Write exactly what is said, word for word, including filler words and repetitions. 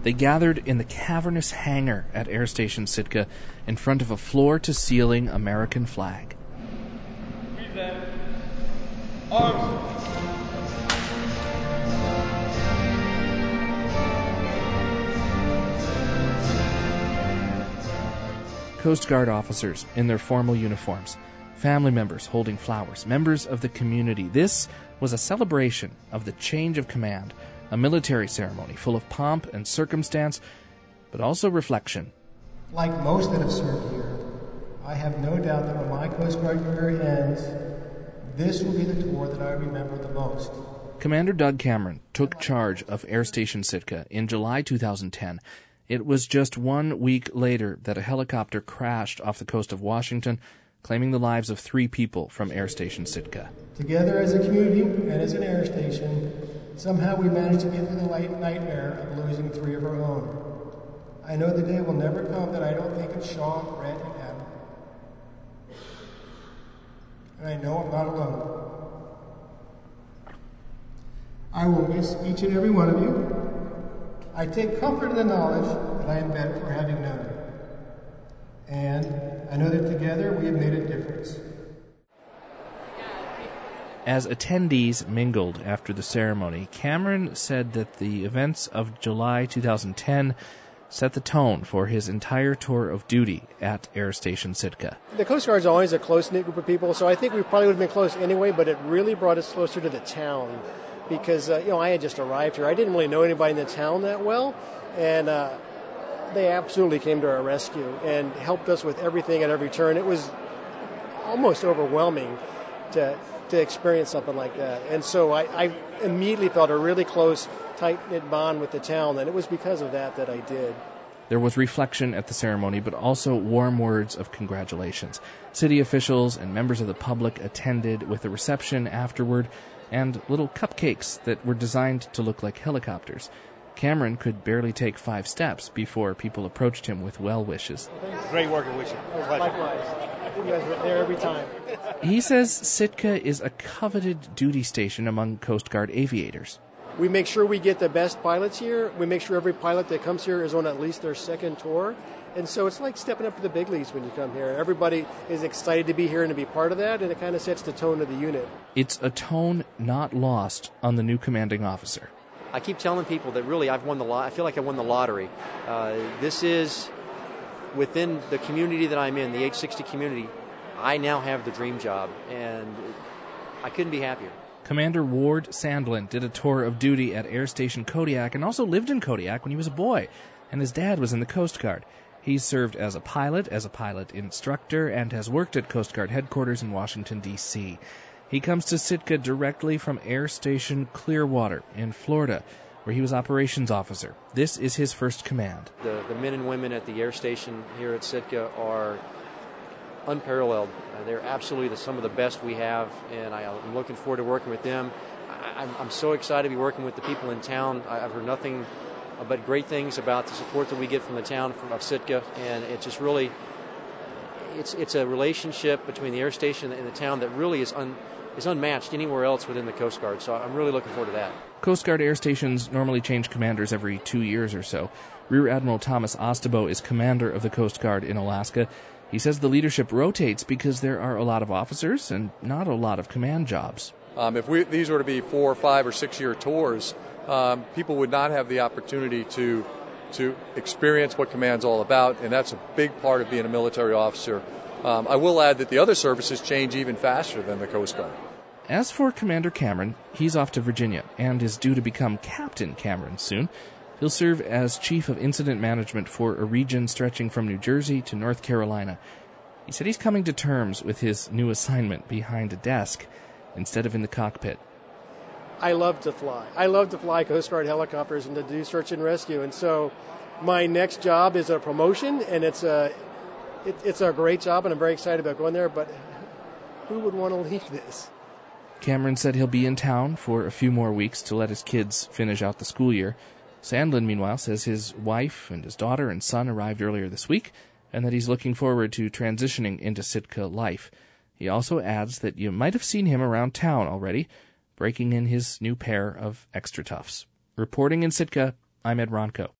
They gathered in the cavernous hangar at Air Station Sitka in front of a floor-to-ceiling American flag. Present. Arms. Coast Guard officers in their formal uniforms, family members holding flowers, members of the community. This was a celebration of the change of command, a military ceremony full of pomp and circumstance, but also reflection. Like most that have served here, I have no doubt that when my Coast Guard career ends, this will be the tour that I remember the most. Commander Doug Cameron took charge of Air Station Sitka in July two thousand ten. It was just one week later that a helicopter crashed off the coast of Washington, claiming the lives of three people from Air Station Sitka. Together as a community and as an air station, somehow we managed to get through the light nightmare of losing three of our own. I know the day will never come that I don't think of Sean, Brent, and Adam. And I know I'm not alone. I will miss each and every one of you. I take comfort in the knowledge that I am better for having known you. And I know that together we have made a difference. As attendees mingled after the ceremony, Cameron said that the events of July two thousand ten set the tone for his entire tour of duty at Air Station Sitka. The Coast Guard is always a close-knit group of people, so I think we probably would have been close anyway, but it really brought us closer to the town because, uh, you know, I had just arrived here. I didn't really know anybody in the town that well, and uh, they absolutely came to our rescue and helped us with everything at every turn. It was almost overwhelming to to experience something like that. And so I, I immediately felt a really close, tight-knit bond with the town, and it was because of that that I did. There was reflection at the ceremony, but also warm words of congratulations. City officials and members of the public attended with a reception afterward and little cupcakes that were designed to look like helicopters. Cameron could barely take five steps before people approached him with well wishes. Great working with you. Likewise. You guys were there every time. He says Sitka is a coveted duty station among Coast Guard aviators. We make sure we get the best pilots here. We make sure every pilot that comes here is on at least their second tour. And so it's like stepping up to the big leagues when you come here. Everybody is excited to be here and to be part of that, and it kind of sets the tone of the unit. It's a tone not lost on the new commanding officer. I keep telling people that really I've won the lot. I feel like I won the lottery. Uh, this is within the community that I'm in, the H sixty community. I now have the dream job, and I couldn't be happier. Commander Ward Sandlin did a tour of duty at Air Station Kodiak and also lived in Kodiak when he was a boy, and his dad was in the Coast Guard. He's served as a pilot, as a pilot instructor, and has worked at Coast Guard headquarters in Washington, D C He comes to Sitka directly from Air Station Clearwater in Florida, where he was operations officer. This is his first command. The, the men and women at the air station here at Sitka are unparalleled. Uh, they're absolutely the, some of the best we have, and I, I'm looking forward to working with them. I, I'm, I'm so excited to be working with the people in town. I, I've heard nothing but great things about the support that we get from the town from, of Sitka, and it's just really, it's it's a relationship between the air station and the town that really is un, is unmatched anywhere else within the Coast Guard. So I'm really looking forward to that. Coast Guard air stations normally change commanders every two years or so. Rear Admiral Thomas Ostabo is commander of the Coast Guard in Alaska. He says the leadership rotates because there are a lot of officers and not a lot of command jobs. Um, if we, these were to be four, five, or six-year tours, um, people would not have the opportunity to to experience what command's all about, and that's a big part of being a military officer. Um, I will add that the other services change even faster than the Coast Guard. As for Commander Cameron, he's off to Virginia and is due to become Captain Cameron soon. He'll serve as Chief of Incident Management for a region stretching from New Jersey to North Carolina. He said he's coming to terms with his new assignment behind a desk instead of in the cockpit. I love to fly. I love to fly Coast Guard helicopters and to do search and rescue. And so my next job is a promotion, and it's a it, it's a great job, and I'm very excited about going there. But who would want to leave this? Cameron said he'll be in town for a few more weeks to let his kids finish out the school year. Sandlin, meanwhile, says his wife and his daughter and son arrived earlier this week and that he's looking forward to transitioning into Sitka life. He also adds that you might have seen him around town already, breaking in his new pair of Extra Toughs. Reporting in Sitka, I'm Ed Ronco.